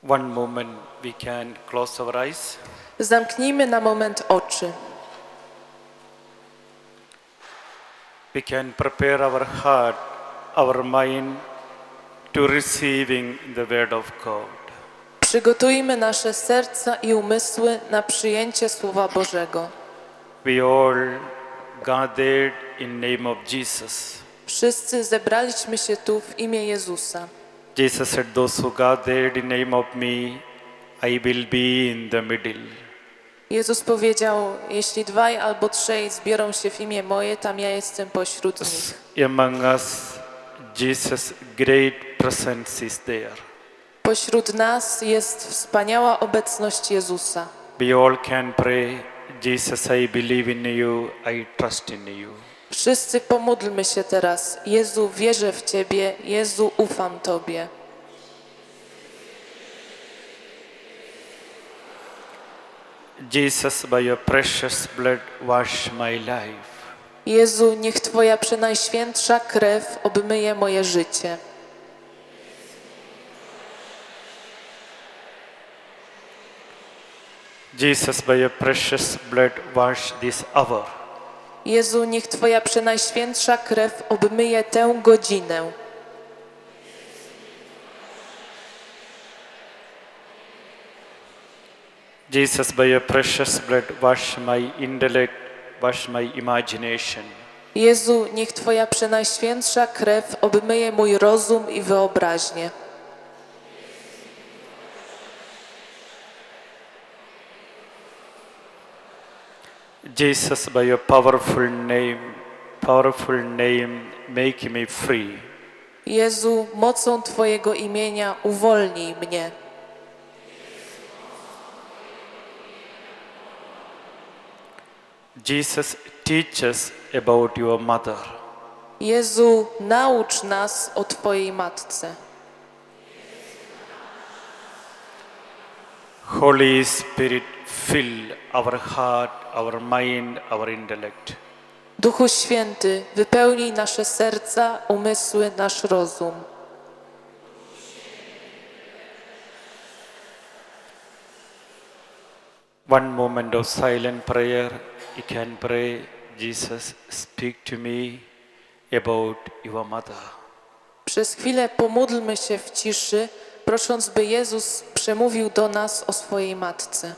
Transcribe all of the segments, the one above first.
One moment we can close our eyes. Zamknijmy na moment oczy. We can prepare our heart, our mind to receiving the word of God. Przygotujmy nasze serca i umysły na przyjęcie Słowa Bożego. We all gathered in name of Jesus. Wszyscy zebraliśmy się tu w imię Jezusa. Jesus said, those who gathered in name of me, I will be in the middle. Jezus powiedział, jeśli dwaj albo trzej zbiorą się w imię moje, tam ja jestem pośród nich. Among us, Jesus' great presence is there. Pośród nas jest wspaniała obecność Jezusa. We all can pray, Jesus, I believe in you, I trust in you. Wszyscy pomódlmy się teraz. Jezu, wierzę w Ciebie. Jezu, ufam Tobie. Jesus, by your precious blood, wash my life. Jezu, niech Twoja przenajświętsza krew obmyje moje życie. Jesus, by your precious blood, wash this hour. Jezu, niech Twoja przenajświętsza krew obmyje tę godzinę. Jesus, by your precious blood, wash my intellect, wash my imagination. Jezu, niech Twoja przenajświętsza krew obmyje mój rozum i wyobraźnię. Jesus, by your powerful name, make me free. Jezu, mocą Twojego imienia uwolnij mnie. Jesus, teach us about your mother. Jezu, naucz nas o Twojej matce. Holy Spirit, fill our heart, our mind, our intellect. Duchu Święty, wypełnij nasze serca, umysły, nasz rozum. One moment of silent prayer. You can pray, Jesus, speak to me about your mother. Przez chwilę pomódlmy się w ciszy, prosząc, by Jezus przemówił do nas o swojej matce.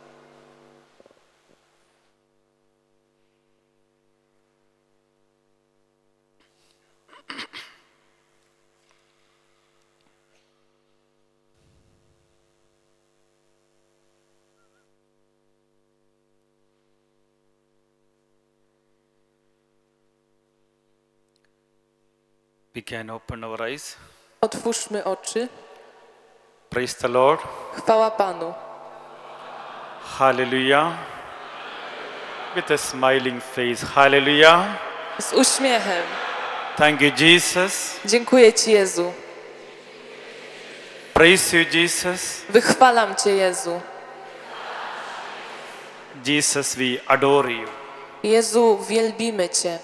We can open our eyes. Otwórzmy oczy. Praise the Lord. Chwała Panu. Hallelujah. With a smiling face. Hallelujah. Z uśmiechem. Thank you, Jesus. Dziękuję Ci, Jezu. Praise you, Jesus. Wychwalam Cię, Jezu. Jesus, we adore you. Jezu, wielbimy Cię.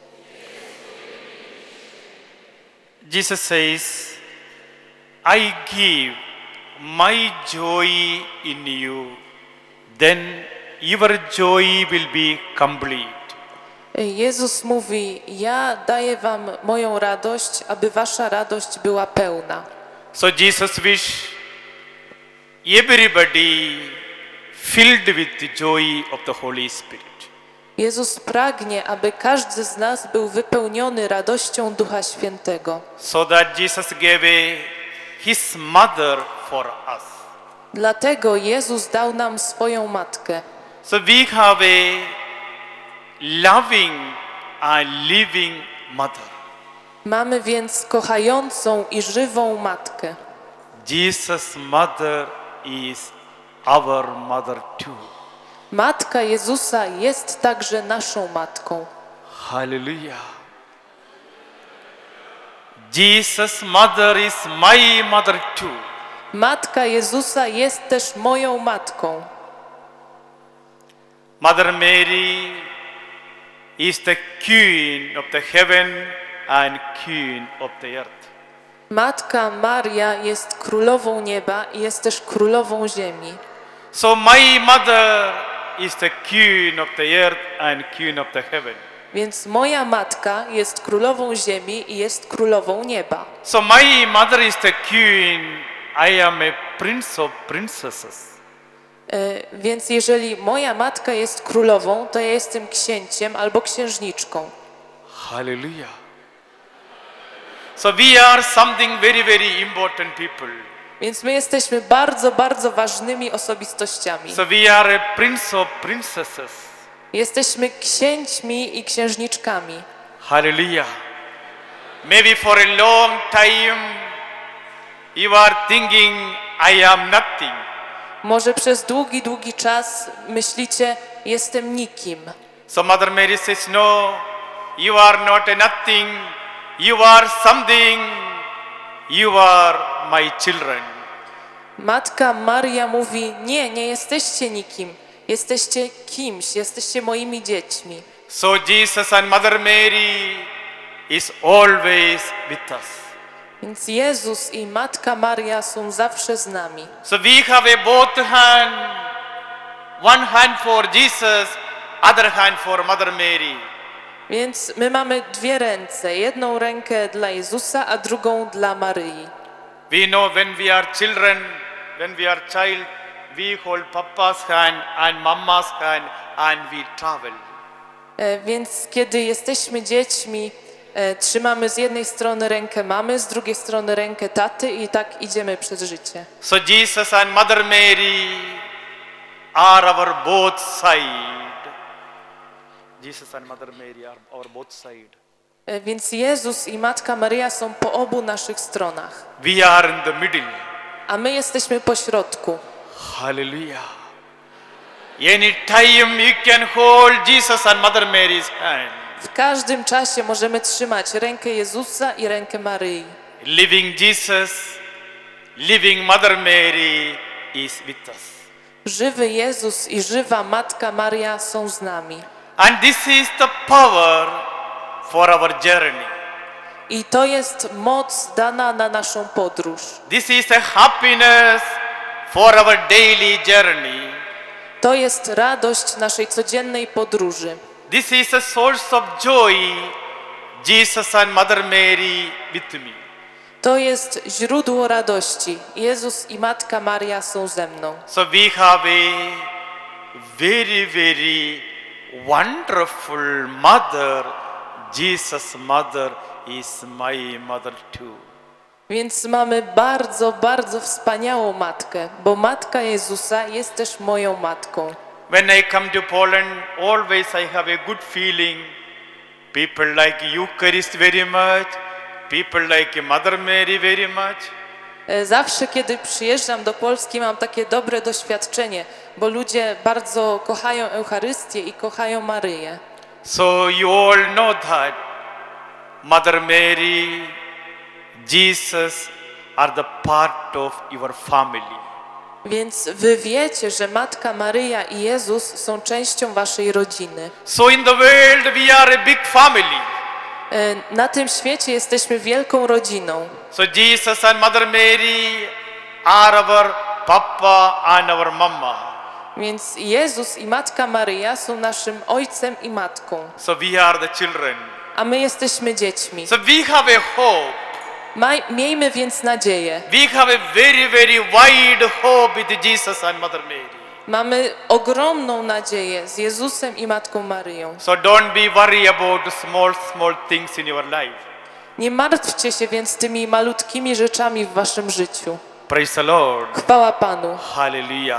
Jesus says, I give my joy in you, then your joy will be complete. Jezus mówi, ja daję Wam moją radość, aby Wasza radość była pełna. So Jesus wish everybody filled with the joy of the Holy Spirit. Jezus pragnie, aby każdy z nas był wypełniony radością Ducha Świętego. So that Jesus gave his mother for us. Dlatego Jezus dał nam swoją matkę. So we have a loving and living mother. Mamy więc kochającą i żywą matkę. Jesus' mother is our mother too. Matka Jezusa jest także naszą matką. Hallelujah. Jesus' mother is my mother too. Matka Jezusa jest też moją matką. Mother Mary is the queen of the heaven and queen of the earth. Matka Maria jest królową nieba i jest też królową ziemi. So my mother is the queen of the earth and queen of the heaven. Więc moja matka jest królową ziemi i jest królową nieba. So my mother is the queen, I am a prince of princesses. Więc jeżeli moja matka jest królową, to ja jestem księciem albo księżniczką. Hallelujah. So we are something very, very important people. Więc my jesteśmy bardzo, bardzo ważnymi osobistościami. So we are a prince of princesses. Jesteśmy księćmi i księżniczkami. Hallelujah. Maybe for a long time you are thinking I am nothing. Może przez długi, długi czas myślicie, jestem nikim. So Mother Mary says, no, you are not a nothing. You are something. You are my children. Matka Maria mówi, nie jesteście nikim. Jesteście kimś, jesteście moimi dziećmi. So Jesus and Mother Mary is always with us. Więc Jezus i Matka Maria są zawsze z nami. So we have a both hand, one hand for Jesus, other hand for Mother Mary. Więc my mamy dwie ręce. Jedną rękę dla Jezusa, a drugą dla Maryi. We know when we are children, when we are child, we hold Papa's hand and Mama's hand and we travel. Więc kiedy jesteśmy dziećmi, trzymamy z jednej strony rękę mamy, z drugiej strony rękę taty i tak idziemy przez życie. So Jesus and Mother Mary are our both side. Jesus and Mother Mary are our both side. Więc Jezus i Matka Maria są po obu naszych stronach, We are in the middle. a my jesteśmy po środku. Hallelujah. Anytime you can hold Jesus and Mother Mary's hand. W każdym czasie możemy trzymać rękę Jezusa i rękę Maryi. Living Jesus, living Mother Mary is with us. Żywy Jezus i żywa Matka Maria są z nami. And this is the power for our journey. I to jest moc dana na naszą podróż. This is a happiness for our daily journey. To jest radość naszej codziennej podróży. This is a source of joy, Jesus and Mother Mary with me. To jest źródło radości. Jezus i Matka Maria są ze mną. So we have a very, very wonderful mother. Jesus' mother is my mother too. Więc mamy bardzo, bardzo wspaniałą matkę, bo Matka Jezusa jest też moją matką. When I come to Poland, always I have a good feeling. People like Eucharist very much. People like Mother Mary very much. Zawsze, kiedy przyjeżdżam do Polski, mam takie dobre doświadczenie, bo ludzie bardzo kochają Eucharystię i kochają Maryję. So you all know that Mother Mary, Jesus are the part of your family. Więc wy wiecie, że Matka Maryja i Jezus są częścią waszej rodziny. So in the world we are a big family. Na tym świecie jesteśmy wielką rodziną. So Jesus and Mother Mary are our Papa and our Mama. Więc Jezus i Matka Maryja są naszym ojcem i matką, So we are the children. a my jesteśmy dziećmi. So we have a hope. Miejmy więc nadzieję. We have a very, very wide hope with Jesus and Mother Mary. Mamy ogromną nadzieję z Jezusem i Matką Maryją. So don't be worried about the small things in your life. Nie martwcie się więc tymi malutkimi rzeczami w waszym życiu. Praise the Lord. Chwała Panu. Hallelujah.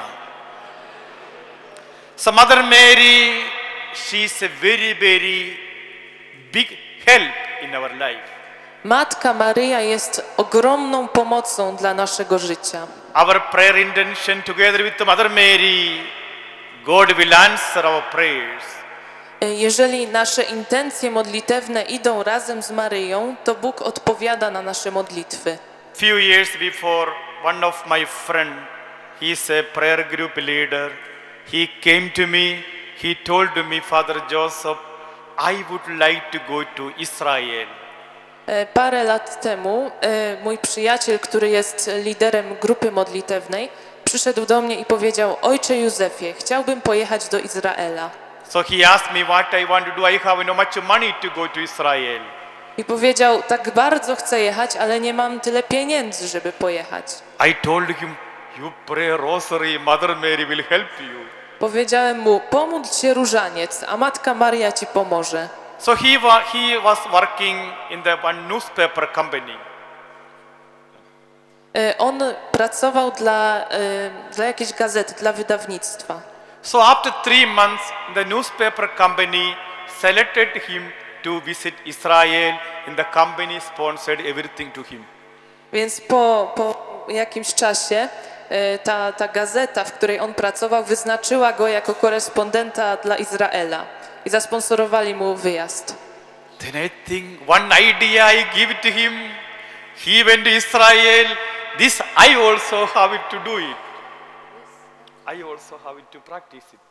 So Mother Mary, she is a very, very big help in our life. Matka Maryja jest ogromną pomocą dla naszego życia. Our prayer intention together with Mother Mary, God will answer our prayers. Jeżeli nasze intencje modlitewne idą razem z Maryją, to Bóg odpowiada na nasze modlitwy. Few years before, one of my friend, he is a prayer group leader. He came to me, he told me, Father Joseph, I would like to go to Israel. Parę lat temu mój przyjaciel, który jest liderem grupy modlitewnej, przyszedł do mnie i powiedział: Ojcze Józefie, chciałbym pojechać do Izraela. So he asked me what I want to do. I have no much money to go to Israel. I powiedział: tak bardzo chcę jechać, ale nie mam tyle pieniędzy, żeby pojechać. I told him, you pray rosary, Mother Mary will help you. Powiedziałem mu: pomódl się różaniec, a Matka Maria ci pomoże. So he was working in the one newspaper company. On pracował dla jakiejś gazety, dla wydawnictwa. So after 3 months, the newspaper company selected him to visit Israel, and the company sponsored everything to him. Więc po jakimś czasie ta gazeta, w której on pracował, wyznaczyła go jako korespondenta dla Izraela i zasponsorowali mu wyjazd. Then I think one idea I give to him. He went to Israel. This I also have it to do it. I also have it to practice it.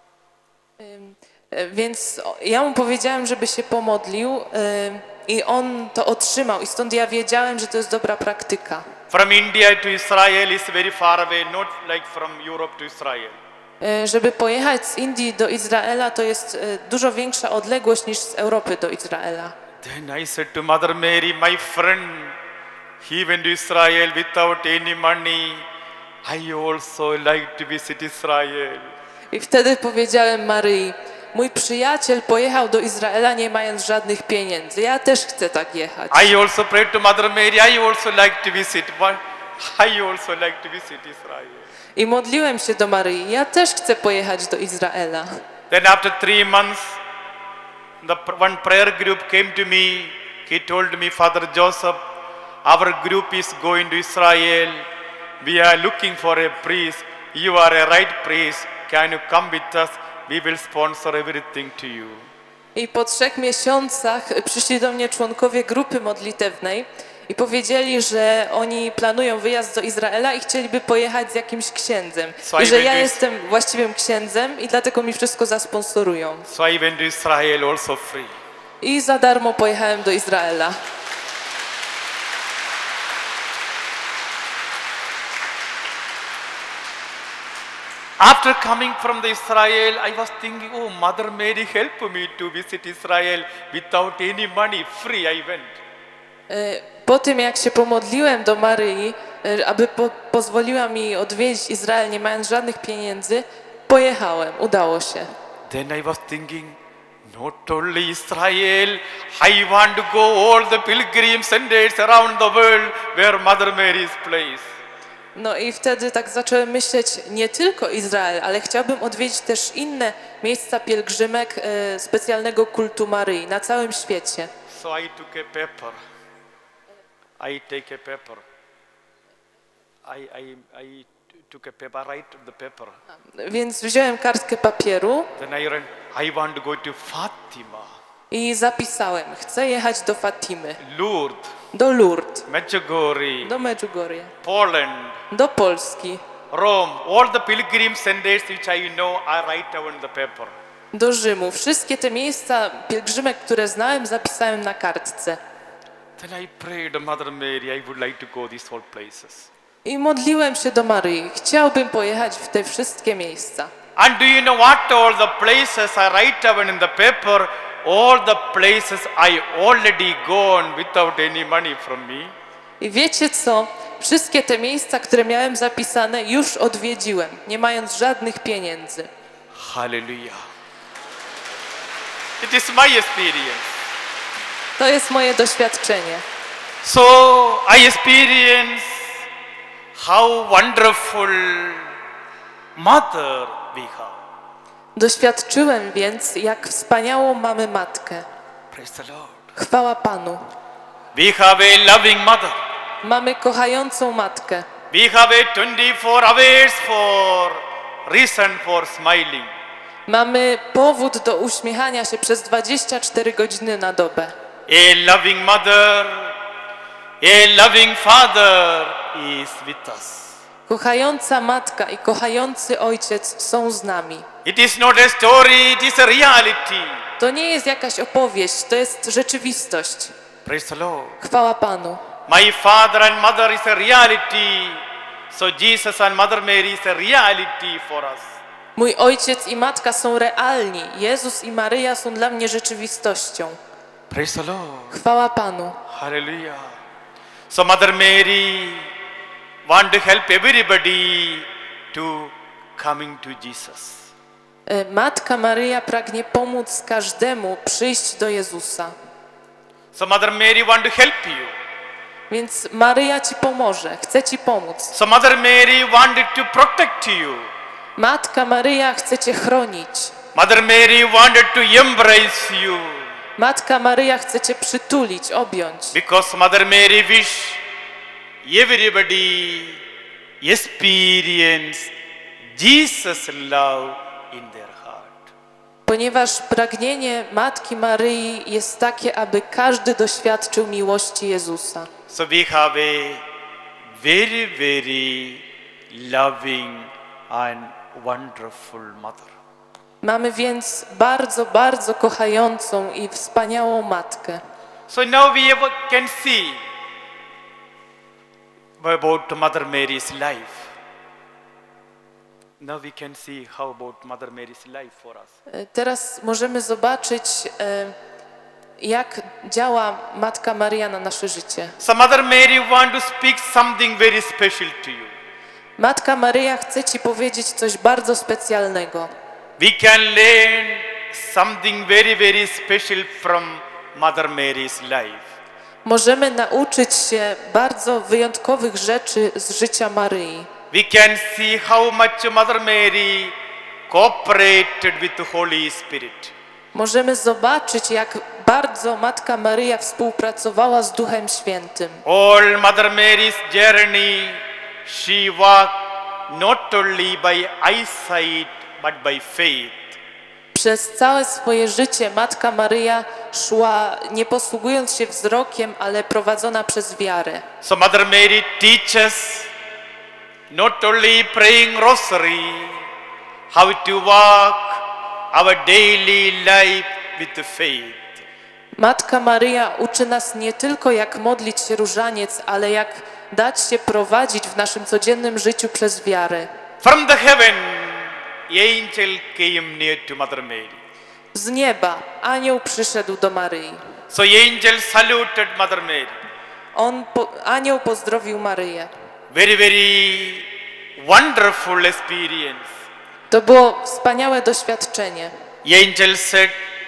Więc ja mu powiedziałem, żeby się pomodlił i on to otrzymał i stąd ja wiedziałem, że to jest dobra praktyka. From India to Israel is very far away, not like from Europe to Israel. Żeby pojechać z Indii do Izraela, to jest dużo większa odległość niż z Europy do Izraela. Then I said to Mother Mary, my friend, he went to Israel without any money. I also like to visit Israel. I wtedy powiedziałem Maryi: mój przyjaciel pojechał do Izraela nie mając żadnych pieniędzy. Ja też chcę tak jechać. I also prayed to Mother Mary, I also like to visit. I also like to visit Israel. I modliłem się do Maryi: ja też chcę pojechać do Izraela. Then after 3 months, one prayer group came to me. He told me, Father Joseph, our group is going to Israel. We are looking for a priest. You are a right priest. Can you come with us? We will sponsor everything to you. I po 3 miesiącach przyszli do mnie członkowie grupy modlitewnej i powiedzieli, że oni planują wyjazd do Izraela i chcieliby pojechać z jakimś księdzem. I że ja jestem właściwym księdzem i dlatego mi wszystko zasponsorują. So I went to Israel also free. I za darmo pojechałem do Izraela. After coming from the Israel, I was thinking, oh, Mother Mary help me to visit Israel without any money. Free I went. Po tym, jak się pomodliłem do Maryi, aby pozwoliła mi odwiedzić Izrael nie mając żadnych pieniędzy, pojechałem, udało się. Then I was thinking, not only Israel, I want to go all the pilgrim Sundays around the world where Mother Mary is placed. No i wtedy tak zacząłem myśleć, nie tylko Izrael, ale chciałbym odwiedzić też inne miejsca pielgrzymek specjalnego kultu Maryi na całym świecie. So I took a paper. I take a paper. I took a paper, write the paper. Więc wziąłem kartkę papieru Then I ran, I want to go to Fatima, i zapisałem: chcę jechać do Fatimy, Lourdes, do Lourdes, Medjugorje, do Medjugorje, Poland, do Polski, Rome. All the pilgrim Sundays which I know, I write down the paper. do Rzymu. Wszystkie te miejsca pielgrzymek, które znałem, zapisałem na kartce. Then I prayed, Mother Mary, I would like to go these all places. I modliłem się do Maryi. Chciałbym pojechać w te wszystkie miejsca. And do you know what? All the places I write down in the paper, all the places I already gone without any money from me. I wiecie co? Wszystkie te miejsca, które miałem zapisane, już odwiedziłem, nie mając żadnych pieniędzy. Hallelujah. It is my experience. To jest moje doświadczenie. So I experience how wonderful mother we have. Doświadczyłem więc, jak wspaniałą mamy matkę. Praise the Lord. Chwała Panu. We have a loving mother. Mamy kochającą matkę. We have a 24 hours for reason for smiling. Mamy powód do uśmiechania się przez 24 godziny na dobę. A loving mother, a loving father is with us. Kochająca matka i kochający ojciec są z nami. It is not a story, it is a reality. To nie jest jakaś opowieść, to jest rzeczywistość. Praise the Lord. Chwała Panu. My father and mother is a reality. So Jesus and Mother Mary is a reality for us. Mój ojciec i matka są realni. Jezus i Maryja są dla mnie rzeczywistością. Praise the Lord. Chwała Panu. Hallelujah. So Mother Mary want to help everybody to coming to Jesus. Matka Maryja pragnie pomóc każdemu przyjść do Jezusa. So Mother Mary want to help you. Więc Maryja ci pomoże, chce ci pomóc. So Mother Mary wanted to protect you. Matka Maryja chce cię chronić. Mother Mary wanted to embrace you. Matka Maryja chce cię przytulić, objąć. Because Mother Mary wish everybody experience Jesus' love in their heart. Ponieważ pragnienie Matki Maryi jest takie, aby każdy doświadczył miłości Jezusa. So we have a very, very loving and wonderful mother. Mamy więc bardzo, bardzo kochającą i wspaniałą matkę. So now we can see about Mother Mary's life. Now we can see how about Mother Mary's life for us. Teraz możemy zobaczyć, jak działa Matka Maryja na nasze życie. So Mother Mary want to speak something very special to you. Matka Maryja chce ci powiedzieć coś bardzo specjalnego. We can learn something very, very special from Mother Mary's life. Możemy nauczyć się bardzo wyjątkowych rzeczy z życia Maryi. We can see how much Mother Mary cooperated with the Holy Spirit. Możemy zobaczyć, jak bardzo Matka Maryja współpracowała z Duchem Świętym. All Mother Mary's journey, she walked not only by eyesight, but by faith. Przez całe swoje życie Matka Maryja szła nie posługując się wzrokiem, ale prowadzona przez wiarę. So Mother Mary teaches not only praying rosary, how to walk our daily life with faith. Matka Maryja uczy nas nie tylko jak modlić się różaniec, ale jak dać się prowadzić w naszym codziennym życiu przez wiarę. From the heaven, angel came near to Mother Mary. Z nieba anioł przyszedł do Maryi. So angel saluted Mother Mary. Anioł pozdrowił Maryję. Very, very wonderful experience. To było wspaniałe doświadczenie. Angel said,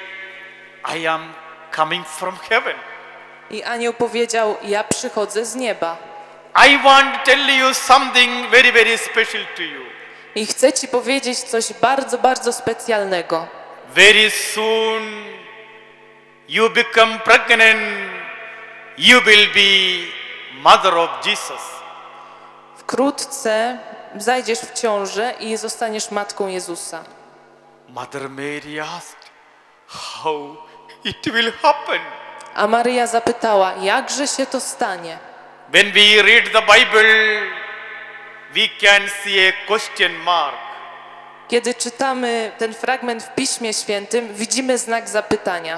I am coming from heaven. I anioł powiedział, ja przychodzę z nieba. I want to tell you something very, very special to you. I chcę ci powiedzieć coś bardzo, bardzo specjalnego. Very soon you become pregnant, you will be mother of Jesus. Wkrótce zajdziesz w ciążę i zostaniesz matką Jezusa. Mother Mary asked, how it will happen? A Maryja zapytała, jakże się to stanie? When we read the Bible, we can see a question mark. Kiedy czytamy ten fragment w Piśmie Świętym, widzimy znak zapytania.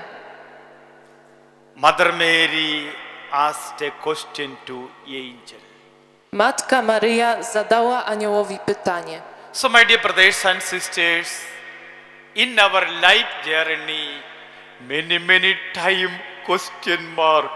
Mother Mary asked a question to angel. Matka Maryja zadała aniołowi pytanie. So my dear brothers and sisters, in our life journey, many time question mark.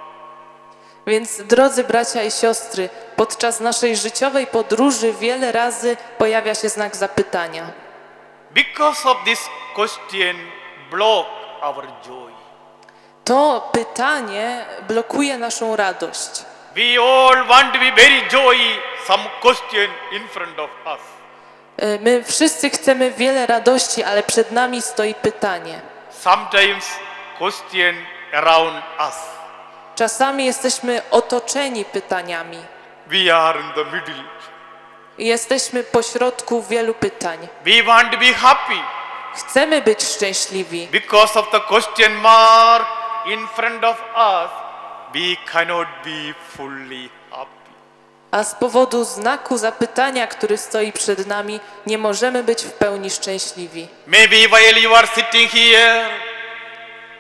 Więc drodzy bracia i siostry, podczas naszej życiowej podróży wiele razy pojawia się znak zapytania. Because of this question block our joy. To pytanie blokuje naszą radość. We all want to be very joy, some question in front of us. My wszyscy chcemy wiele radości, ale przed nami stoi pytanie. Sometimes question around us. Czasami jesteśmy otoczeni pytaniami. We are in the middle. Jesteśmy pośrodku wielu pytań. We want to be happy. Chcemy być szczęśliwi. Because of the question mark in front of us, we cannot be fully happy. A z powodu znaku zapytania, który stoi przed nami, nie możemy być w pełni szczęśliwi. Maybe while you are sitting here,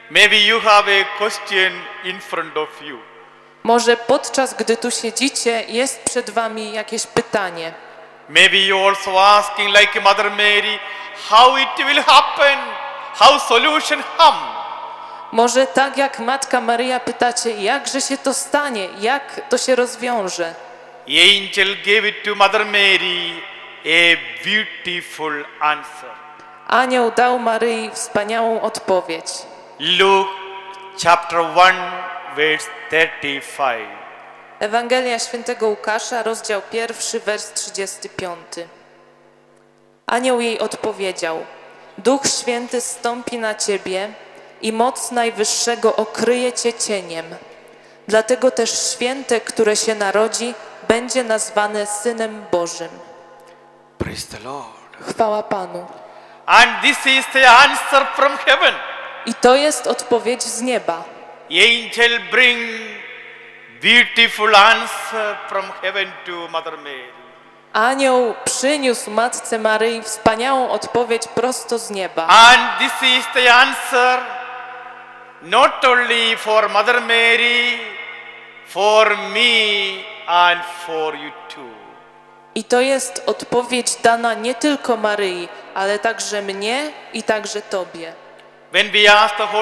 Maybe you have a question in front of you. Może podczas gdy tu siedzicie, jest przed wami jakieś pytanie. Maybe you also asking like Mother Mary, how it will happen, how solution come. Może tak jak Matka Maryja pytacie, jakże się to stanie, jak to się rozwiąże. Angel gave it to Mother Mary a beautiful answer. Anioł dał Maryi wspaniałą odpowiedź. Luke chapter 1 verse 35. Ewangelia Świętego Łukasza, rozdział 1, wers 35. Anioł jej odpowiedział: Duch Święty zstąpi na ciebie i moc Najwyższego okryje cię cieniem. Dlatego też święte, które się narodzi, będzie nazwane Synem Bożym. Praise the Lord. Chwała Panu. And this is the answer from heaven. I to jest odpowiedź z nieba. Angel bring beautiful answer from heaven to Mother Mary. Anioł przyniósł Matce Maryi wspaniałą odpowiedź prosto z nieba. And this is the answer not only for Mother Mary, for me and for you too. I to jest odpowiedź dana nie tylko Maryi, ale także mnie i także Tobie. When we ask the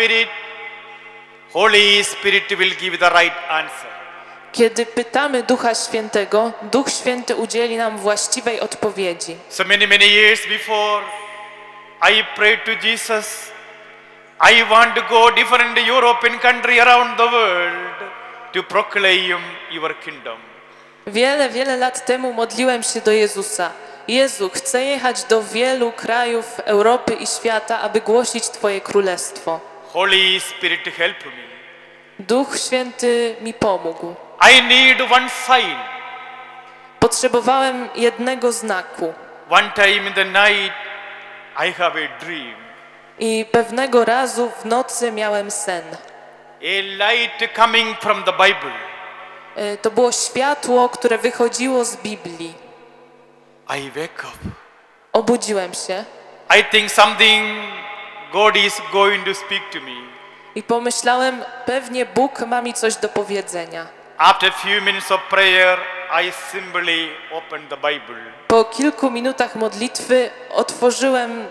Holy Spirit will give the right answer. Kiedy pytamy Ducha Świętego, Duch Święty udzieli nam właściwej odpowiedzi. So many years before, I prayed to Jesus, I want to go different European country around the world to proclaim your kingdom. Wiele lat temu modliłem się do Jezusa. Jezu, chcę jechać do wielu krajów Europy i świata, aby głosić Twoje królestwo. Holy Spirit help me. Duch Święty mi pomógł. I need one sign. Potrzebowałem jednego znaku. One time in the night, I have a dream. I pewnego razu w nocy miałem sen. A light coming from the Bible. To było światło, które wychodziło z Biblii. I wake up. Obudziłem się I think something God is going to speak to me. i pomyślałem, pewnie Bóg ma mi coś do powiedzenia. After few minutes of prayer, I simply opened the Bible. Po kilku minutach modlitwy otworzyłem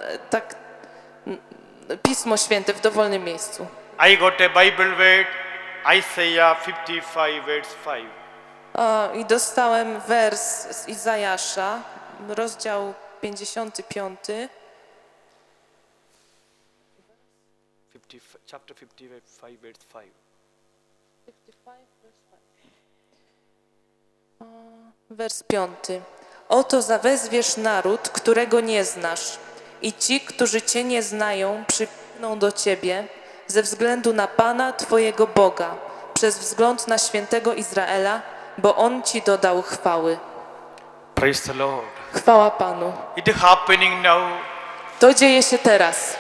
Pismo Święte w dowolnym miejscu. I got a Bible word, Isaiah 55 verse 5. I dostałem wers z Izajasza, rozdział 55. Chapter 55 verse 5. Wers 5. Oto zawezwiesz naród, którego nie znasz, i ci, którzy Cię nie znają, przybiegną do Ciebie ze względu na Pana, Twojego Boga, przez wzgląd na świętego Izraela, bo On Ci dodał chwały. Praise the Lord. Chwała Panu. It is happening now. To dzieje się teraz.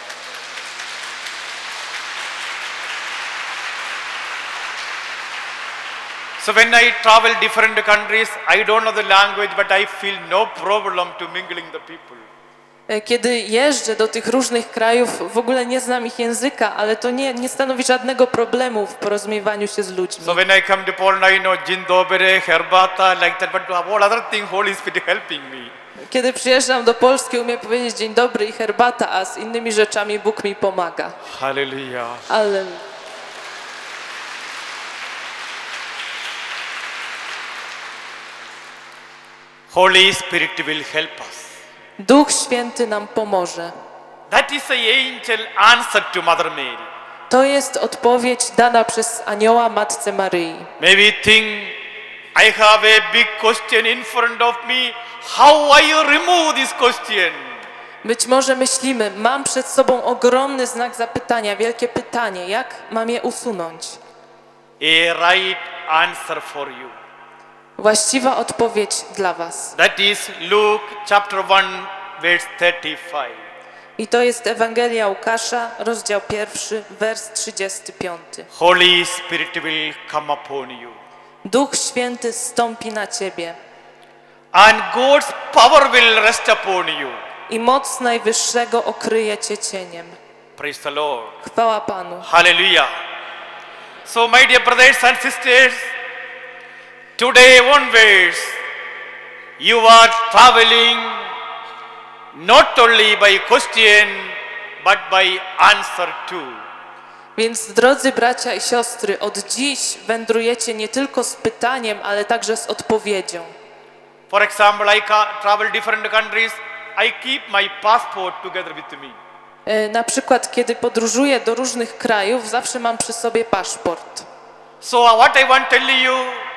So when I travel different countries, I don't know the language, but I feel no problem to mingling the people. Kiedy jeżdżę do tych różnych krajów, w ogóle nie znam ich języka, ale to nie stanowi żadnego problemu w porozumiewaniu się z ludźmi. So when I come to Poland, I know dzień dobry, herbata, like that, but all other thing, Holy Spirit helping me. Kiedy przyjeżdżam do Polski, umiem powiedzieć dzień dobry i herbata, a z innymi rzeczami Bóg mi pomaga. Hallelujah. Ale Holy Spirit will help us. Duch Święty nam pomoże. That is the angel answer to Mother Mary. To jest odpowiedź dana przez anioła Matce Maryi. Maybe think I have a big question in front of me. How I remove this question? Być może myślimy, mam przed sobą ogromny znak zapytania, wielkie pytanie, jak mam je usunąć? A right answer for you. Właściwa odpowiedź dla was. That is Luke chapter 1 verse 35. I to jest Ewangelia Łukasza, rozdział 1, wers 35. Holy Spirit will come upon you. Duch Święty zstąpi na ciebie And God's power will rest upon you. i moc Najwyższego okryje cię cieniem. Praise the Lord. Chwała Panu. Hallelujah. So my dear brothers and sisters, today onwards you are traveling not only by question but by answer too. Więc drodzy bracia i siostry, od dziś wędrujecie nie tylko z pytaniem, ale także z odpowiedzią. For example, I travel different countries, I keep my passport together with me. Na przykład, kiedy podróżuję do różnych krajów, zawsze mam przy sobie paszport. So what I want to tell you,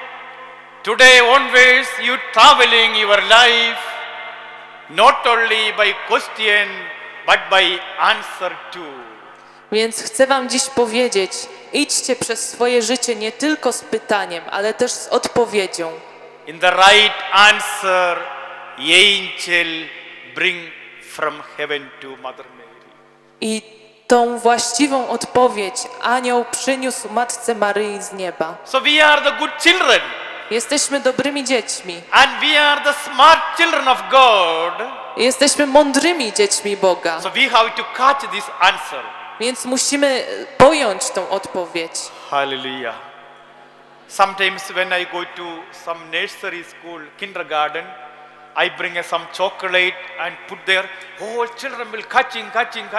today onwards you traveling your life not only by question but by answer too. Więc chcę wam dziś powiedzieć, idźcie przez swoje życie nie tylko z pytaniem, ale też z odpowiedzią. In the right answer, angel bring from heaven to Mother Mary. I tą właściwą odpowiedź anioł przyniósł Matce Maryi z nieba. So we are the good children. Jesteśmy dobrymi dziećmi. And we are the smart children of God. Jesteśmy mądrymi dziećmi Boga. So we have to catch this answer. Więc musimy pojąć tą odpowiedź. Hallelujah. Sometimes when I go to some nursery school, kindergarten, I bring some chocolate and put there. All children will catching.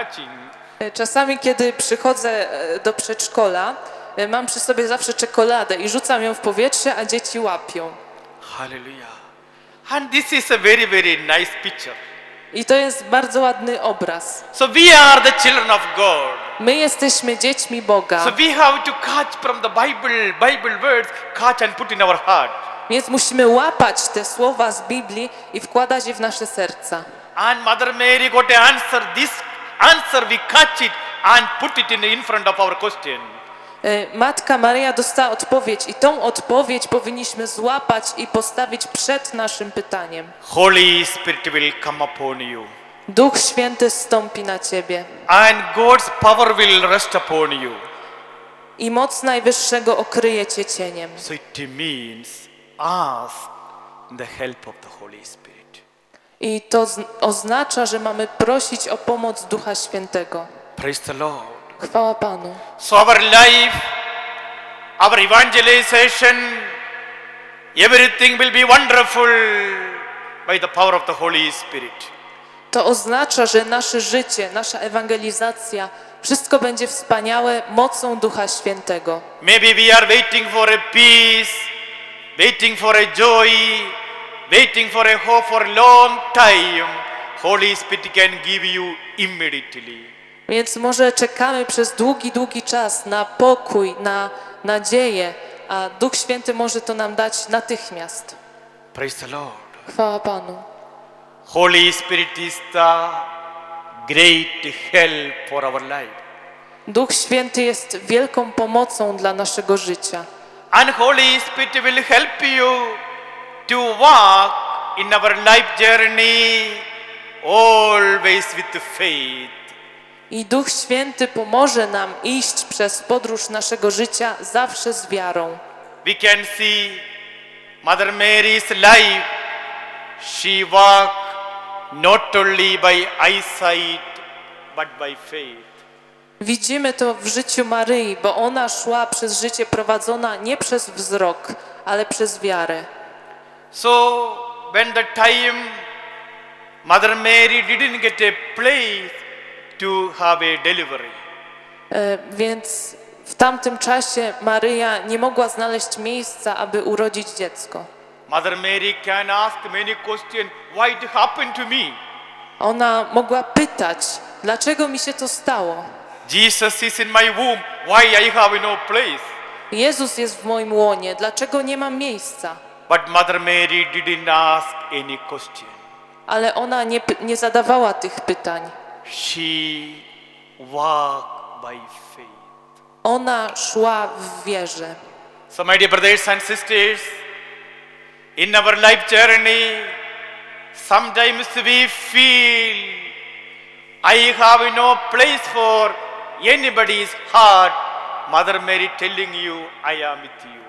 Czasami, kiedy przychodzę do przedszkola, mam przy sobie zawsze czekoladę i rzucam ją w powietrze, a dzieci łapią. Hallelujah. And this is a very, very nice picture. I to jest bardzo ładny obraz. So we are the children of God. My jesteśmy dziećmi Boga. So we have to catch from the Bible words, catch and put in our heart. Więc musimy łapać te słowa z Biblii i wkładać je w nasze serca. And Mother Mary got the answer. This answer we catch it and put it in front of our question. Matka Maryja dostała odpowiedź i tą odpowiedź powinniśmy złapać i postawić przed naszym pytaniem. Holy Spirit will come upon you. Duch Święty zstąpi na ciebie. And God's power will rest upon you. I moc Najwyższego okryje cię cieniem. So it means ask the help of the Holy Spirit. I to oznacza, że mamy prosić o pomoc Ducha Świętego. Praise the Lord. Chwała Panu. So our life, our evangelization, everything will be wonderful by the power of the Holy Spirit. To oznacza, że nasze życie, nasza ewangelizacja, wszystko będzie wspaniałe mocą Ducha Świętego. Maybe we are waiting for a peace, waiting for a joy, waiting for a hope for a long time. Holy Spirit can give you immediately. Więc może czekamy przez długi czas na pokój, na nadzieję, a Duch Święty może to nam dać natychmiast. Praise the Lord. Chwała Panu. Holy Spirit is the great help for our life. Duch Święty jest wielką pomocą dla naszego życia. And Holy Spirit will help you to walk in our life journey always with faith. I Duch Święty pomoże nam iść przez podróż naszego życia zawsze z wiarą. We can see Mother Mary's life. She walked not only by eyesight, but by faith. Widzimy to w życiu Maryi, bo ona szła przez życie prowadzona nie przez wzrok, ale przez wiarę. So when the time Mother Mary didn't get a place to have a delivery. Więc w tamtym czasie Maryja nie mogła znaleźć miejsca, aby urodzić dziecko. Mother Mary can ask many questions. Why it happened to me? Ona mogła pytać, dlaczego mi się to stało? Jesus is in my womb. Why I have no place? Jezus jest w moim łonie, dlaczego nie mam miejsca? But Mother Mary didn't ask any question. Ale ona nie zadawała tych pytań. She walked by faith. Ona szła w wierze. So my dear brothers and sisters, in our life journey, sometimes we feel I have no place for anybody's heart. Mother Mary telling you, I am with you.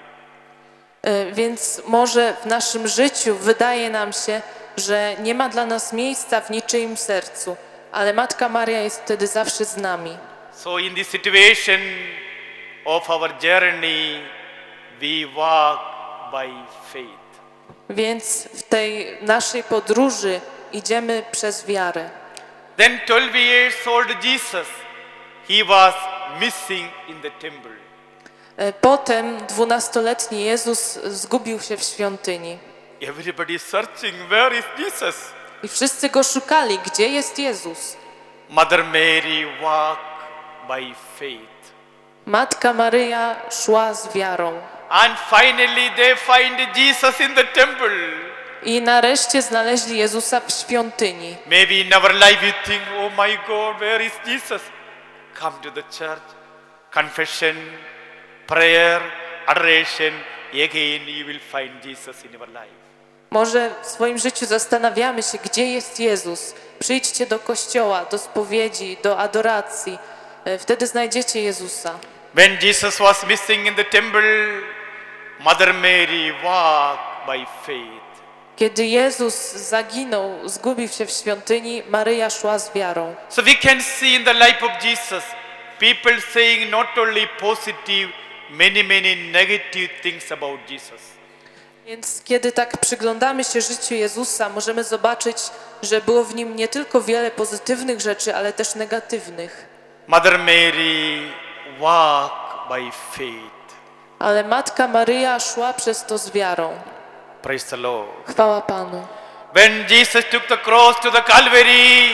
Więc może w naszym życiu wydaje nam się, że nie ma dla nas miejsca w niczyim sercu. ale Matka Maria jest wtedy zawsze z nami. So in this situation of our journey, we walk by faith. Więc w tej naszej podróży idziemy przez wiarę. Then 12 years old Jesus, he was missing in the temple. Potem 12-letni Jezus zgubił się w świątyni. Everybody is searching, where is Jesus? I wszyscy go szukali, gdzie jest Jezus. Mother Mary walked by faith. Matka Maryja szła z wiarą. And finally they find Jesus in the temple. I nareszcie znaleźli Jezusa w świątyni. Maybe in our life you think, oh my God, where is Jesus? Come to the church, confession, prayer, adoration. Again you will find Jesus in your life. Może w swoim życiu zastanawiamy się, gdzie jest Jezus. Przyjdźcie do kościoła, do spowiedzi, do adoracji. Wtedy znajdziecie Jezusa. When Jesus was missing in the temple, Mother Mary walked by faith. Kiedy Jezus zaginął, zgubił się w świątyni, Maryja szła z wiarą. So we can see in the life of Jesus, people saying not only positive, many negative things about Jesus. Więc kiedy tak przyglądamy się życiu Jezusa, możemy zobaczyć, że było w nim nie tylko wiele pozytywnych rzeczy, ale też negatywnych. Mother Mary walked by faith. Ale Matka Maryja szła przez to z wiarą. Praise the Lord. Chwała Panu. When Jesus took the cross to the Calvary,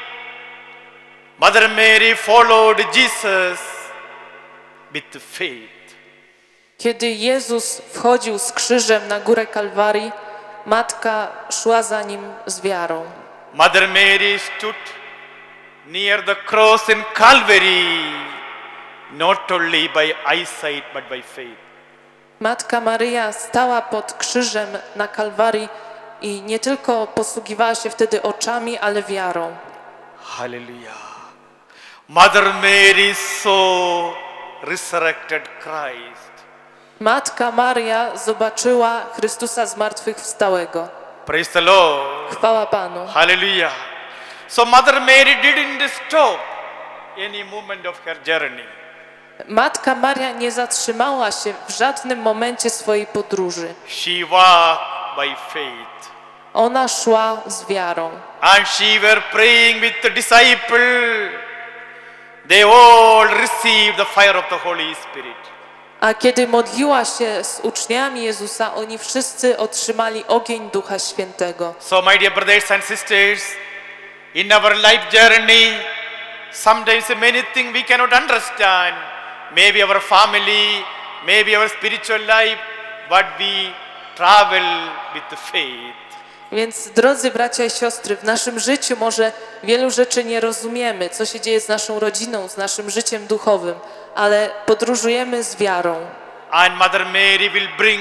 Mother Mary followed Jesus with faith. Kiedy Jezus wchodził z krzyżem na górę Kalwarii, Matka szła za nim z wiarą. Mother Mary stood near the cross in Calvary, not only by eyesight but by faith. Matka Maryja stała pod krzyżem na Kalwarii i nie tylko posługiwała się wtedy oczami, ale wiarą. Hallelujah. Mother Mary saw resurrected Christ. Matka Maria zobaczyła Chrystusa zmartwychwstałego. Praise the Lord. Chwała Panu. Hallelujah. So Mother Mary didn't stop any moment of her journey. Matka Maria nie zatrzymała się w żadnym momencie swojej podróży. She walked by faith. Ona szła z wiarą. And she were praying with the disciples. They all received the fire of the Holy Spirit. A kiedy modliła się z uczniami Jezusa, oni wszyscy otrzymali ogień Ducha Świętego. So my dear brothers and sisters, in our life journey, sometimes many things we cannot understand. Maybe our family, maybe our spiritual life, but we travel with faith. Więc drodzy bracia i siostry, w naszym życiu może wielu rzeczy nie rozumiemy, co się dzieje z naszą rodziną, z naszym życiem duchowym, ale podróżujemy z wiarą. And Mother Mary will bring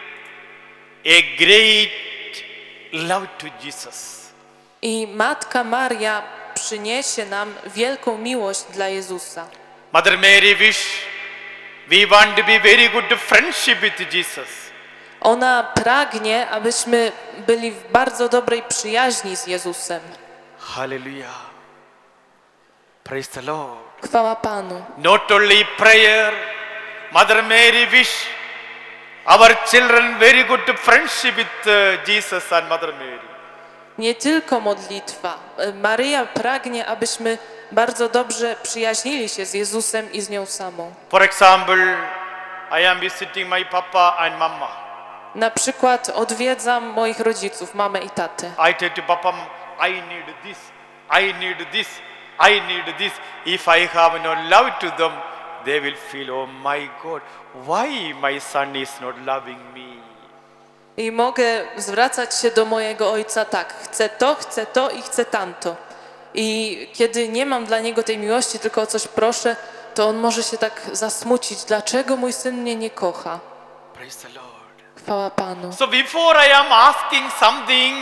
a great love to Jesus. I Matka Maria przyniesie nam wielką miłość dla Jezusa. Mother Mary wish we want to be very good friendship with Jesus. Ona pragnie, abyśmy byli w bardzo dobrej przyjaźni z Jezusem. Hallelujah. Praise the Lord. Chwała Panu. Not only prayer, Mother Mary wish our children very good friendship with Jesus and Mother Mary. Nie tylko modlitwa. Maryja pragnie, abyśmy bardzo dobrze przyjaźnili się z Jezusem i z nią samą. For example, I am visiting my papa and mama. Na przykład odwiedzam moich rodziców, mamę i tatę. I tell to papa, I need this, I need this, I need this. If I have no love to them, they will feel, oh my God, why my son is not loving me? I mogę zwracać się do mojego ojca tak, chcę to i chcę tamto. I kiedy nie mam dla niego tej miłości, tylko o coś proszę, to on może się tak zasmucić. Dlaczego mój syn mnie nie kocha? Praise the Lord. Chwała Panu. So before I am asking something,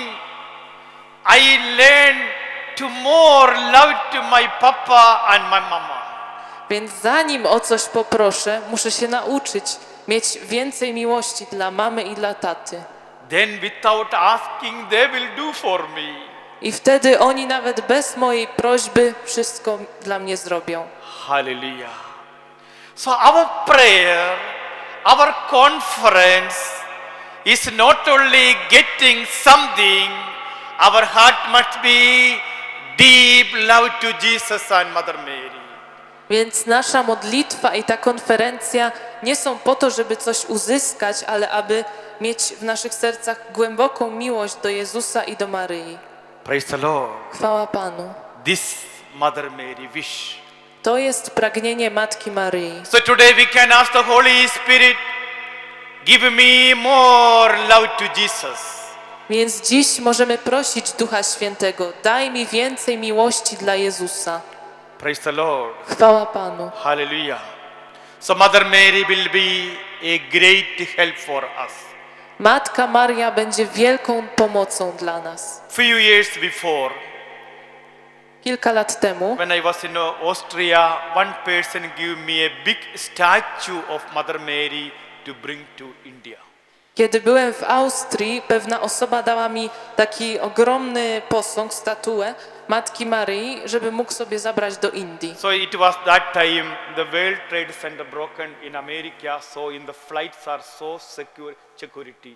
I learn to more love to my papa and my mama. Więc zanim o coś poproszę, muszę się nauczyć mieć więcej miłości dla mamy i dla taty. Then without asking, they will do for me. I wtedy oni nawet bez mojej prośby wszystko dla mnie zrobią. Hallelujah. So our prayer, our conference is not only getting something, our heart must be deep love to Jesus and Mother Mary. Więc nasza modlitwa i ta konferencja nie są po to, żeby coś uzyskać, ale aby mieć w naszych sercach głęboką miłość do Jezusa i do Maryi. Praise the Lord. Chwała Panu. This Mother Mary wish. To jest pragnienie Matki Maryi. So today we can ask the Holy Spirit, give me more love to Jesus. Więc dziś możemy prosić Ducha Świętego, daj mi więcej miłości dla Jezusa. Praise the Lord. Chwała Panu. Hallelujah. So Mother Mary will be a great help for us. Matka Maria będzie wielką pomocą dla nas. Few years before, Kilka lat temu, when I was in Austria, one person gave me a big statue of Mother Mary to bring to India. kiedy byłem w Austrii, pewna osoba dała mi taki ogromny posąg, statuę Matki Maryi, żeby mógł sobie zabrać do Indii. So it was that time the World Trade Center broken in America, so in the flights are so security.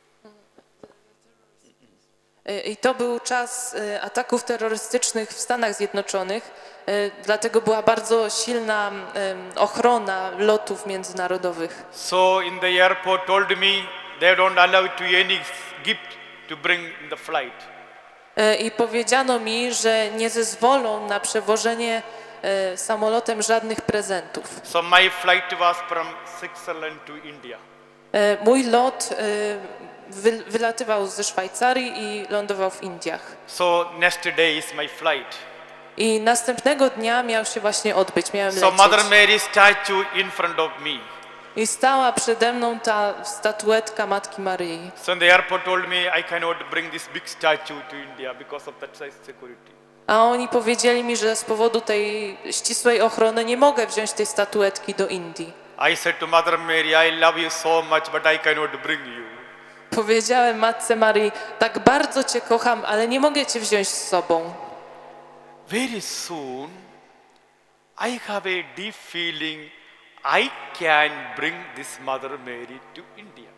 I to był czas ataków terrorystycznych w Stanach Zjednoczonych, dlatego była bardzo silna ochrona lotów międzynarodowych. So in the airport told me they don't allow to any gift to bring in the flight. I powiedziano mi, że nie zezwolą na przewożenie samolotem żadnych prezentów. So my flight was from Switzerland to India. Mój lot wylatywał ze Szwajcarii i lądował w Indiach. So next day is my flight. I następnego dnia miał się właśnie odbyć, miałem So Mother lecieć. Mary statue in front of me. I stała przede mną ta statuetka Matki Maryi. So in the airport told me I cannot bring this big statue to India because of that security. A oni powiedzieli mi, że z powodu tej ścisłej ochrony nie mogę wziąć tej statuetki do Indii. I said to Mother Mary, I love you so much, but I cannot bring you. Powiedziałem Matce Maryi, tak bardzo Cię kocham, ale nie mogę Cię wziąć z sobą. Very soon, I have a deep feeling I can bring this Mother Mary to India.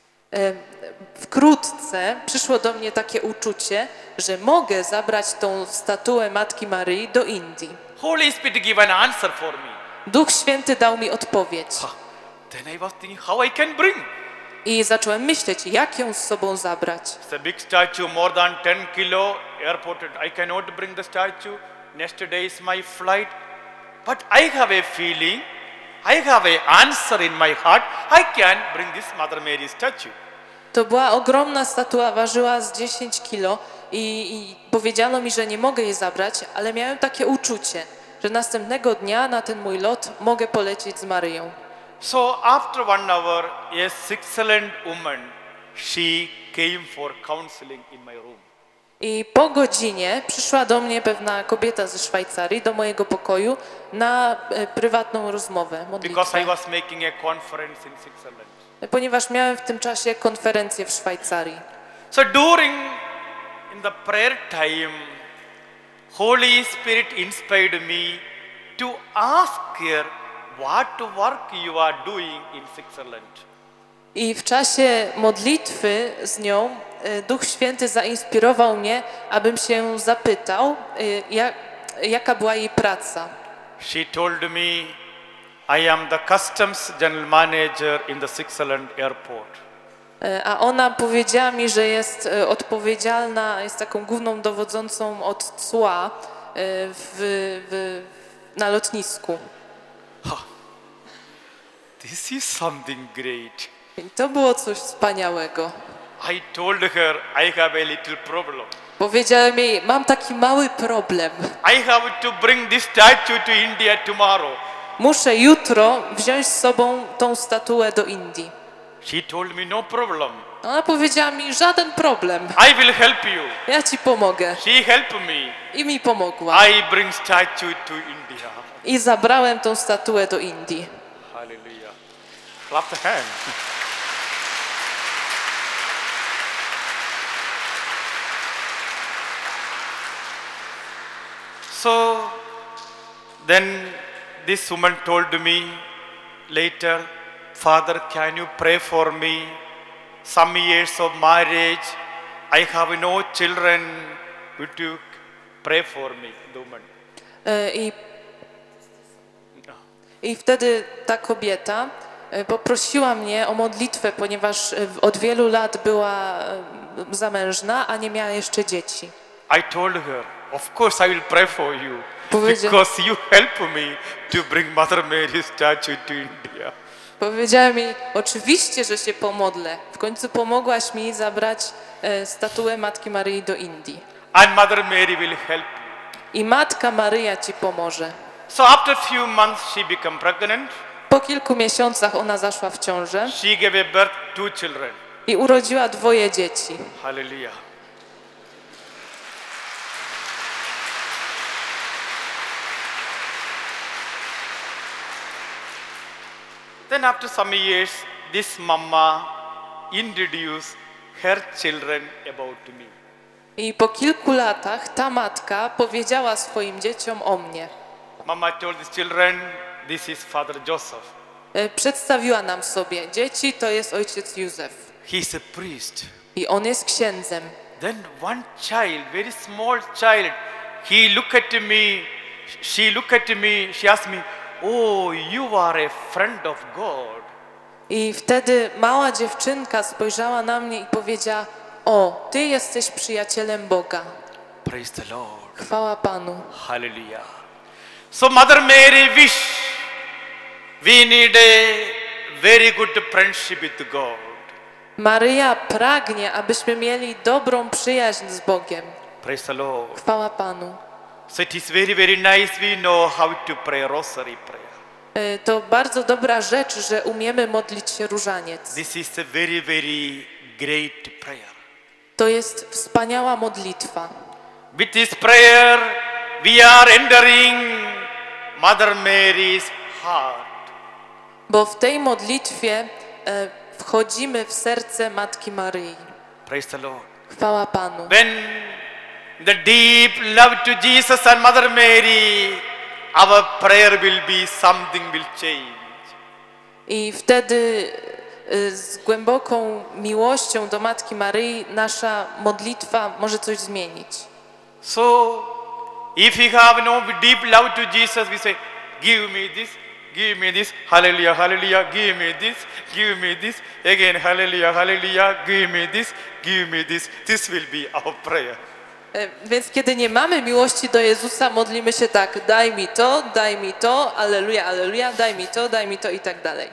Wkrótce przyszło do mnie takie uczucie, że mogę zabrać tą statuę Matki Maryi do Indii. Holy Spirit give an answer for me. Duch Święty dał mi odpowiedź. Then I was thinking how I can bring. I zacząłem myśleć, jak ją z sobą zabrać. It's a big statue, more than 10 kilo, airport, I cannot bring the statue. Next day is my flight. But I have a feeling, I have an answer in my heart, I can bring this Mother Mary statue. To była ogromna statua, ważyła z 10 kilo i powiedziano mi, że nie mogę jej zabrać, ale miałem takie uczucie, że następnego dnia na ten mój lot mogę polecieć z Maryją. So after 1 hour, a Switzerland woman, she came for counseling in my room. I po godzinie przyszła do mnie pewna kobieta ze Szwajcarii, do mojego pokoju, na prywatną rozmowę, Because I modlitwę. was making a conference in Switzerland. Ponieważ miałem w tym czasie konferencję w Szwajcarii. So during in the prayer time, Holy Spirit inspired me to ask her what work you are doing in Switzerland. I w czasie modlitwy z nią Duch Święty zainspirował mnie, abym się zapytał, jaka była jej praca. She told me, I am the customs general manager in the Switzerland airport. A ona powiedziała mi, że jest odpowiedzialna, jest taką główną dowodzącą od cła na lotnisku. This is something great. I to było coś wspaniałego. I told her I have a little problem. Powiedziałem jej, mam taki mały problem. I have to bring this statue to India tomorrow. Muszę jutro wziąć z sobą tą statuę do Indii. She told me no problem. Ona powiedziała mi, żaden problem. I will help you. Ja ci pomogę. She helped me. I mi pomogła. I bring statue to India. I zabrałem tą statuę do Indii. Hallelujah. Clap the hand. So then this woman told me later, Father, can you pray for me? Some years of marriage, I have no children. Would you pray for me, the woman? I wtedy ta kobieta poprosiła mnie o modlitwę, ponieważ od wielu lat była zamężna, a nie miała jeszcze dzieci. I told her, of course I will pray for you, because you helped me to bring Mother Mary's statue to India. Powiedziała mi, oczywiście, że się pomodlę. W końcu pomogłaś mi zabrać statuę Matki Maryi do Indii. And Mother Mary will help you. I Matka Maryja ci pomoże. So after few months she became pregnant. Po kilku miesiącach ona zaszła w ciążę She gave a birth to 2 children. i urodziła 2 dzieci. Hallelujah. Then after some years, this mama introduced her children about me. I po kilku latach ta matka powiedziała swoim dzieciom o mnie. Mama told the children, this is Father Joseph. Przedstawiła nam sobie, dzieci to jest ojciec Józef. He's a priest. I on jest księdzem. Then one child, very small child, he looked at me, she looked at me, she asked me, oh, you are a friend of God. I wtedy mała dziewczynka spojrzała na mnie i powiedziała, o, ty jesteś przyjacielem Boga. Praise the Lord. Chwała Panu. Hallelujah. So Mother Mary wish we need a very good friendship with God. Maryja pragnie, abyśmy mieli dobrą przyjaźń z Bogiem. Praise the Lord. Chwała Panu. So it is very, very nice we know how to pray rosary prayer. To bardzo dobra rzecz, że umiemy modlić się różaniec. This is a very, very great prayer. To jest wspaniała modlitwa. With this prayer we are entering Mother Mary's heart. Bo w tej modlitwie wchodzimy w serce Matki Maryi. Praise the Lord. Chwała Panu. When the deep love to Jesus and Mother Mary, our prayer will be something will change. I wtedy z głęboką miłością do Matki Maryi nasza modlitwa może coś zmienić. So, if we have no deep love to Jesus, we say, give me this, hallelujah, hallelujah, give me this, again, hallelujah, hallelujah, give me this. This will be our prayer. Więc kiedy nie mamy miłości do Jezusa, modlimy się tak, daj mi to, alleluja, alleluja, daj mi to i tak dalej.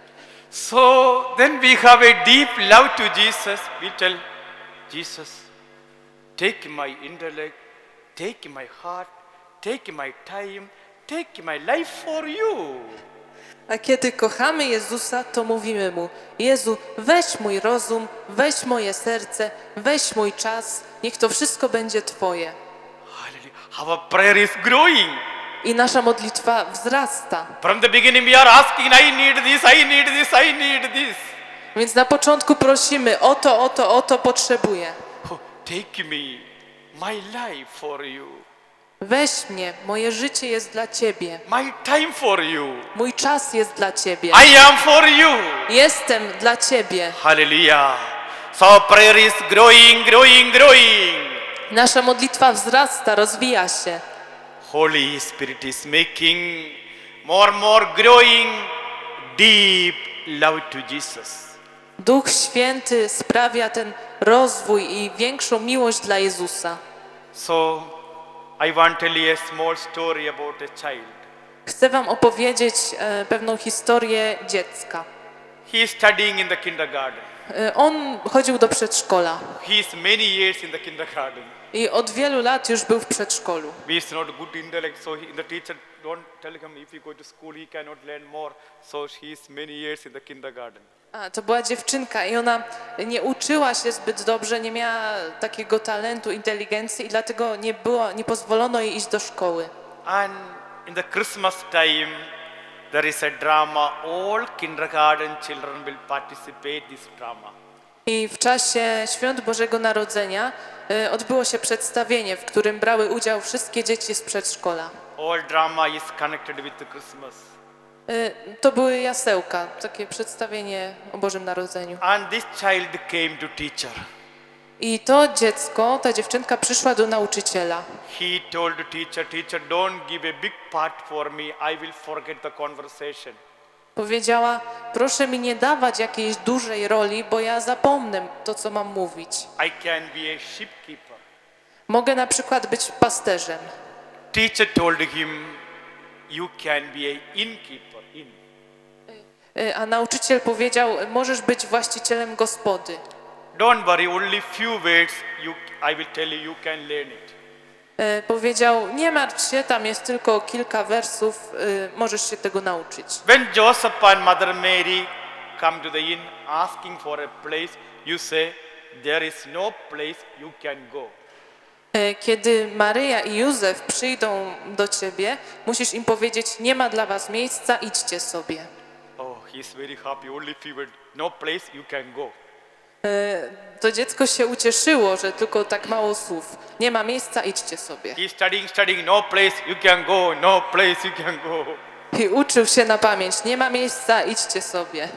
So then we have a deep love to Jesus. We tell Jesus, take my intellect, take my heart, take my time, take my life for you. A kiedy kochamy Jezusa, to mówimy Mu, Jezu, weź mój rozum, weź moje serce, weź mój czas, niech to wszystko będzie Twoje. Hallelujah. Our prayer is growing. I nasza modlitwa wzrasta. From the beginning we are asking, I need this, I need this, I need this. Więc na początku prosimy, o to potrzebuję. Oh, take me, my life for you. Weź mnie, moje życie jest dla Ciebie. My time for you. Mój czas jest dla Ciebie. I am for you. Jestem dla Ciebie. Hallelujah. So prayer is growing, growing, growing. Nasza modlitwa wzrasta, rozwija się. Holy Spirit is making more growing deep love to Jesus. Duch Święty sprawia ten rozwój i większą miłość dla Jezusa. So I want to tell you a small story about a child. Chcę wam opowiedzieć pewną historię dziecka. He is studying in the kindergarten. On chodził do przedszkola. He is many years in the kindergarten. I od wielu lat już był w przedszkolu. He is not good intellect, so the teacher don't tell him if he go to school he cannot learn more. So he is many years in the kindergarten. To była dziewczynka i ona nie uczyła się zbyt dobrze, nie miała takiego talentu, inteligencji i dlatego nie pozwolono jej iść do szkoły. And in the Christmas time there is a drama. All kindergarten children will participate in this drama. I w czasie Świąt Bożego Narodzenia odbyło się przedstawienie, w którym brały udział wszystkie dzieci z przedszkola. All drama is connected with the Christmas. To były jasełka, takie przedstawienie o Bożym Narodzeniu. And this child came to teacher. I to dziecko, ta dziewczynka przyszła do nauczyciela. He told the teacher, don't give a big part for me, I will forget the conversation. Powiedziała, proszę mi nie dawać jakiejś dużej roli, bo ja zapomnę to, co mam mówić. I can be a sheepkeeper. Mogę na przykład być pasterzem. Teacher told him, you can be a innkeeper. A nauczyciel powiedział, możesz być właścicielem gospody. Don't worry, only few words I will tell you, you can learn it. Powiedział, nie martw się, tam jest tylko kilka wersów, możesz się tego nauczyć. When Joseph and Mother Mary come to the inn asking for a place, you say, there is no place you can go. Kiedy Maryja i Józef przyjdą do ciebie, musisz im powiedzieć, nie ma dla was miejsca, idźcie sobie. Oh, he's very happy, only few words, no place you can go. To dziecko się ucieszyło, że tylko tak mało słów. Nie ma miejsca, idźcie sobie. He's studying, no place you can go, no place you can go. I uczył się na pamięć, nie ma miejsca, idźcie sobie.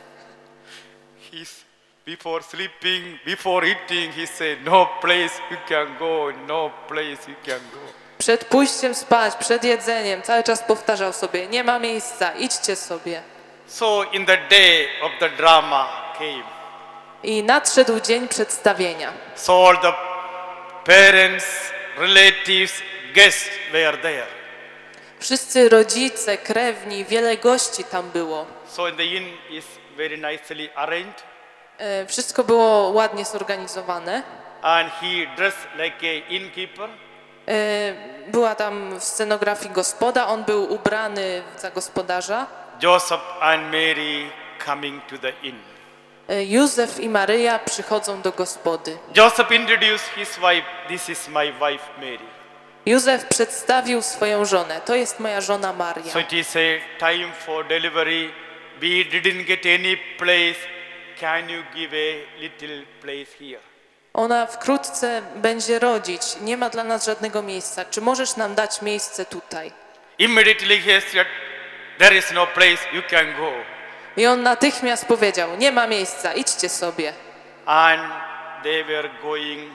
He's before sleeping, before eating, he said, no place you can go, no place you can go. Przed pójściem spać, przed jedzeniem, cały czas powtarzał sobie, nie ma miejsca, idźcie sobie. So in the day of the drama came. I nadszedł dzień przedstawienia. So all the parents, relatives, guests were there. Wszyscy rodzice, krewni, wiele gości tam było. So in the inn is very nicely arranged. Wszystko było ładnie zorganizowane. And he dressed like a innkeeper. Była tam w scenografii gospoda, on był ubrany za gospodarza. Joseph and Mary coming to the inn. Józef i Maryja przychodzą do gospody. Joseph introduced his wife, this is my wife Mary. Józef przedstawił swoją żonę, to jest moja żona Maria. So it is a time for delivery. We didn't get any place. Can you give a little place here? Ona wkrótce będzie rodzić, nie ma dla nas żadnego miejsca. Czy możesz nam dać miejsce tutaj? Immediately he said, there is no place, you can go. I on natychmiast powiedział, nie ma miejsca, idźcie sobie. And they were going.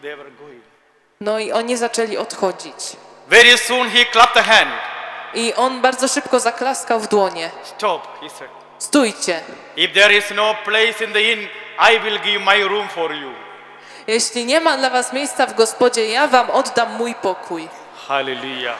No i oni zaczęli odchodzić. Very soon he clapped the hand. I on bardzo szybko zaklaskał w dłonie. Stop, he said. Stójcie. If there is no place in the inn, I will give my room for you. Jeśli nie ma dla was miejsca w gospodzie, ja wam oddam mój pokój. Hallelujah.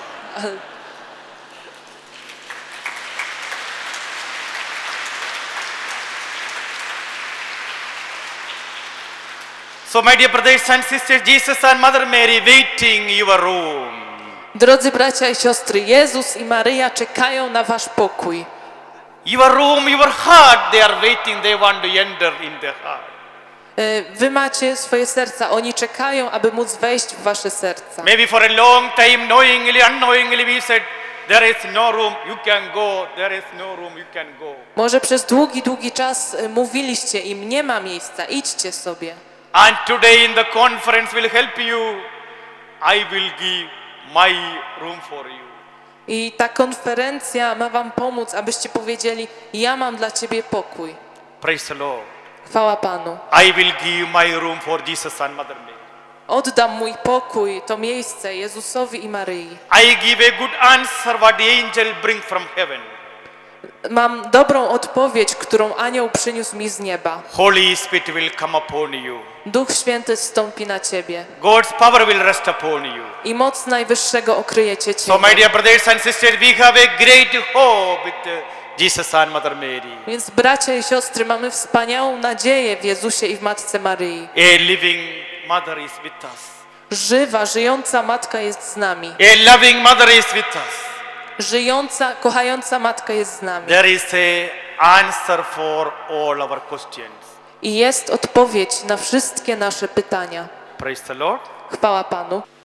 So my dear brothers and sisters, Jesus and Mother Mary waiting your room. Drodzy bracia i siostry, Jezus i Maryja czekają na wasz pokój. Your room, your heart, they are waiting, they want to enter in their heart. Wy macie swoje serca, oni czekają, aby móc wejść w wasze serca. Maybe for a long time, knowingly, unknowingly, we said, there is no room, you can go, there is no room, you can go. Może przez długi czas mówiliście im, nie ma miejsca, idźcie sobie. And today in the conference will help you, I will give my room for you. I ta konferencja ma wam pomóc, abyście powiedzieli, ja mam dla ciebie pokój. Praise the Lord. Chwała Panu. I will give my room for Jesus and Mother Mary. Oddam mój pokój, to miejsce Jezusowi i Maryi. I give a good answer what the angel bring from heaven. Mam dobrą odpowiedź, którą anioł przyniósł mi z nieba. Holy Spirit will come upon you. Duch Święty zstąpi na ciebie. God's power will rest upon you. I moc Najwyższego okryje cię So my cieniem. dear brothers and sisters, we have a great hope with Jesus and Mother Mary. Więc bracia i siostry, mamy wspaniałą nadzieję w Jezusie i w Matce Maryi. A living mother is with us. Żywa, żyjąca Matka jest z nami. A loving mother is with us. Żyjąca, kochająca Matka jest z nami. There is a answer for all our questions. I jest odpowiedź na wszystkie nasze pytania. Praise the Lord. Chwała Panu.